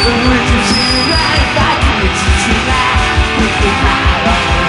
无知是来发自其来，不不怕我。